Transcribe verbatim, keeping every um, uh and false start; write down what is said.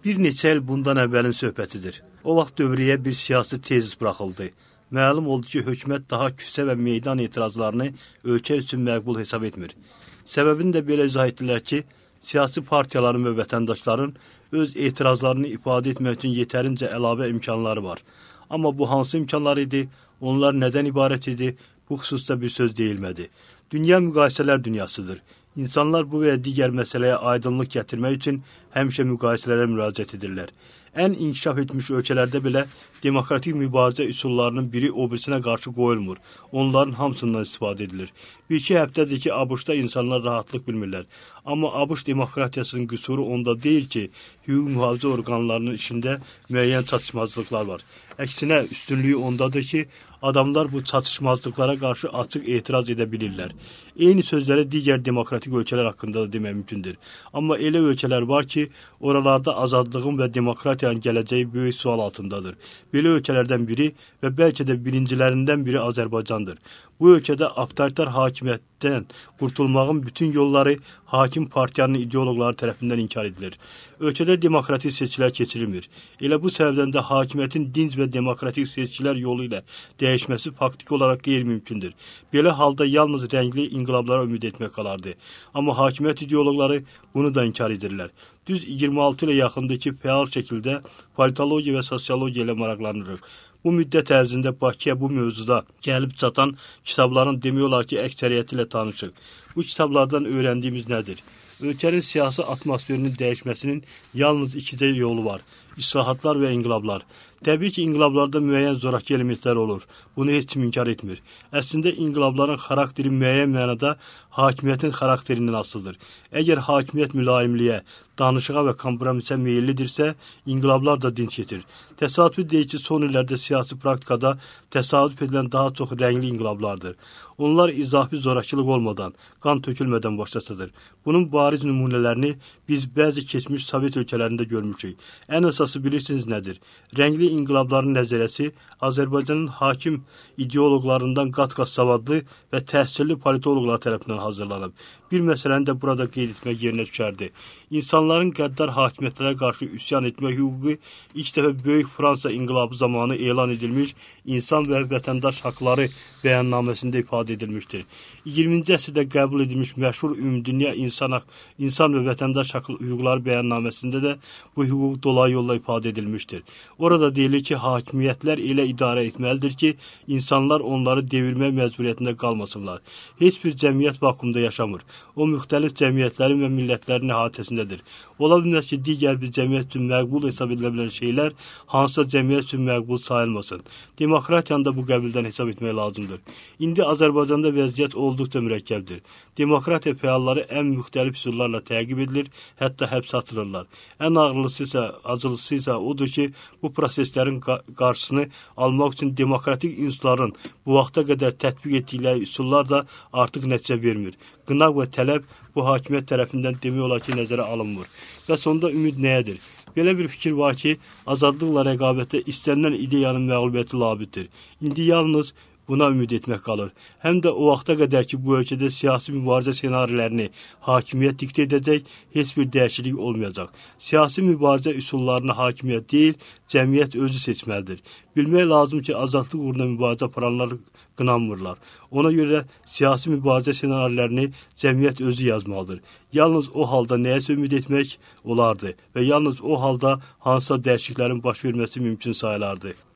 Bir neçə il bundan əvvəlin söhbətidir. O vaxt dövriyə bir siyasi tezis buraxıldı. Məlum oldu ki, hökumət daha küçə və meydan etirazlarını ölkə üçün məqbul hesab etmir. Səbəbini də belə izah etdilər ki, siyasi partiyaların və vətəndaşların öz etirazlarını ifadə etmək üçün yetərincə əlavə imkanları var. Amma bu hansı imkanlar idi? Onlar nədən ibarət idi? Bu xüsusda bir söz deyilmədi. Dünya müqayisələr dünyasıdır. İnsanlar bu və ya digər məsələyə aydınlıq gətirmək üçün həmişə müqayisələrə müraciət edirlər. Ən inkişaf etmiş ölkələrdə belə demokratik mübarizə üsullarının biri o birisinə qarşı qoyulmur. Onların hamısından istifadə edilir. Bir-iki həftədir ki, ABŞ-da insanlar rahatlıq bilmirlər. Amma ABŞ demokratiyasının qüsuru onda deyil ki, hüquq mühafizə orqanlarının işində müəyyən çatışmazlıqlar var. Əksinə, üstünlüyü ondadır ki, adamlar bu çatışmazlıqlara qarşı açıq etiraz edə bilirlər. Eyni sözləri digər demokratik ölkələr haqqında da demək mümkündür. Amma elə ölkələr var ki, oralarda azadlığın və demokratiyanın gələcəyi böyük sual altındadır. Belə ölkələrdən biri və bəlkə də birincilərindən biri Azərbaycandır. Bu ölkədə avtoritar hakimiyyətdən qurtulmağın bütün yolları hakim partiyanın ideoloqları tərəfindən inkar edilir. Ölkədə demokratik seçkilər keçirilmir. Elə bu səbəbdən də hakimiyyətin dinc və demokratik seçkilər yolu ilə dəyişməsi faktiki olaraq qeyri-mümkündür. Belə halda yalnız rəngli inqilablara ümid etmək qalardı. Amma hakimiyyət ideoloqları bunu da inkar edirlər. Düz iyirmi altı ilə yaxındır ki, fəal şəkildə politologiya və sosiologiya ilə maraqlanırıq. Bu müddət ərzində Bakıya bu mövzuda gəlib çatan kitabların demək olar ki, əksəriyyəti ilə tanışıq. Bu kitablardan öyrəndiyimiz nədir? Ölkənin siyasi atmosferinin dəyişməsinin yalnız ikicə yolu var. İslahatlar və inqilablar. Təbii ki, inqilablarda müəyyən zorakı elementlər olur. Bunu heç kim inkar etmir. Əslində, inqilabların xarakteri müəyyən mənada hakimiyyətin xarakterindən asılıdır. Əgər hakimiyyət mülayimliyə, danışığa və kompromisə meyillidirsə, inqilablar da dinç keçir. Təsadüfi deyil ki, son illərdə siyasi praktikada təsadüf edilən daha çox rəngli inqilablardır. Onlar izafi zorakılıq olmadan, qan tökülmədən başlasıdır. Bunun bariz nümunələrini biz bəzi keçmiş Sovet ölkələrində görmüşük. Ən əsası bilirsiniz nədir? Rəngli inqilabların nəzərəsi Azərbaycanın hakim ideoloqlarından qat-qat savadlı və təhsilli politoloqlar tərəfindən hazırlanıb. Bir məsələni də burada qeyd etmək yerinə düşərdi. İnsanların qəddar hakimiyyətlərə qarşı üsyan etmək hüququ ilk dəfə Böyük Fransa inqilabı zamanı elan edilmiş insan və vətəndaş haqları bəyannaməsində ifadə edilmişdir. iyirminci əsrdə qəbul edilmiş məşhur Ümumdünya İnsan, İnsan və Vətəndaş Hüquqları bəyannaməsində də bu hüquq dolayı yolla ifadə edilmişdir. Orada deyilir ki, hakimiyyətlər elə idarə etməlidir ki, insanlar onları devirmək məcburiyyətində qalmasınlar. Heç bir cəmiyyət vakuumda yaşamır. O, müxtəlif cəmiyyətlərin və millətlərin əhatəsindədir. Ola bilməz ki, digər bir cəmiyyət üçün məqbul hesab edilə bilən şeylər hansısa cəmiyyət üçün məqbul sayılmasın. Demokratiyanı da bu qəbildən hesab etmək lazımdır. İndi Azərbaycanda vəziyyət olduqca mürəkkəbdir. Demokratiya fəalları ən müxtəlif üsullarla təqib edilir, hətta həbs atılırlar. Ən ağırlısı isə, acılısı isə odur ki, bu proseslərin qarşısını almaq üçün demokratik institutların bu vaxta qədər tətbiq etdikləri üsullar da artıq nəticə vermir. Qınaq və tələb bu hakimiyyət tərəfindən demək olar ki, nəzərə alınmır. Və sonda ümid nəyədir? Belə bir fikir var ki, azadlıqla rəqabətdə istənilən ideyanın məğlubiyyəti labiddir. İndi yalnız buna ümid etmək qalır. Həm də o vaxta qədər ki, bu ölkədə siyasi mübarizə senarilərini hakimiyyət diktə edəcək, heç bir dəyişiklik olmayacaq. Siyasi mübarizə üsullarını hakimiyyət deyil, cəmiyyət özü seçməlidir. Bilmək lazım ki, azadlıq uğruna mübarizə aparanlar qınanmırlar. Ona görə siyasi mübarizə senarilərini cəmiyyət özü yazmalıdır. Yalnız o halda nəyəsə ümid etmək olardı və yalnız o halda hansısa dəyişikliklərin baş verməsi mümkün sayılardı.